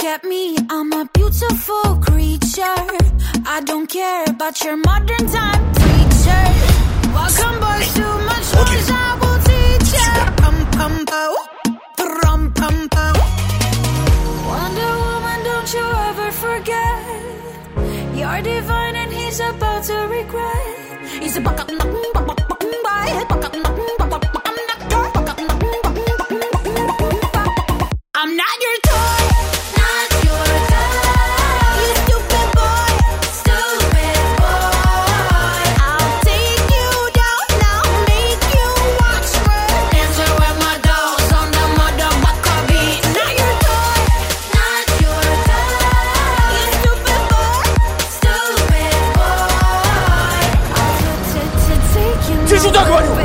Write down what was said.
look at me, I'm a beautiful creature. I don't care about your modern time preacher. Welcome boys, too much noise, I will teach ya. Pum pum pow, pum pum pow. Wonder Woman, don't you ever forget, you're divine and he's about to regret. He's a I'm not your toy, not your toy. You stupid boy, stupid boy. I'll take you down now, make you watch me dancing with my dolls on the motherfucker beat. Not your toy, not your toy. You stupid boy, stupid boy. I'll take you now.